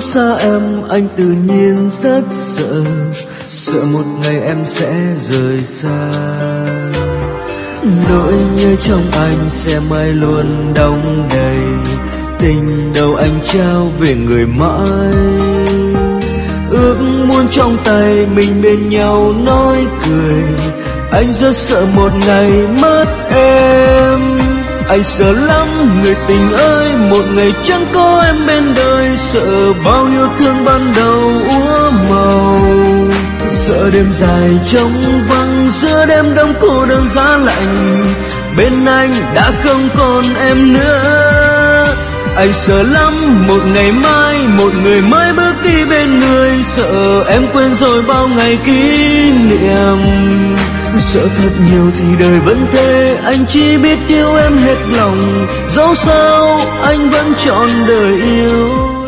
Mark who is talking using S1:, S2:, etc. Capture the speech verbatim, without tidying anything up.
S1: lúc xa em anh tự nhiên rất sợ, sợ một ngày em sẽ rời xa. Nỗi nhớ trong anh sẽ mãi luôn đong đầy, tình đầu anh trao về người mãi. Ước muốn trong tay mình bên nhau nói cười, anh rất sợ một ngày mất em. Anh sợ lắm người tình ơi, một ngày chẳng có em bên đời, sợ bao yêu thương ban đầu úa màu. Sợ đêm dài trống vắng, giữa đêm đông cô đơn giá lạnh, bên anh đã không còn em nữa. Anh sợ lắm một ngày mai một người mới bước đi bên người, sợ em quên rồi bao ngày kỷ niệm. Sợ thật nhiều thì đời vẫn thế, anh chỉ biết yêu em hết lòng, dẫu sao anh vẫn chọn đời yêu.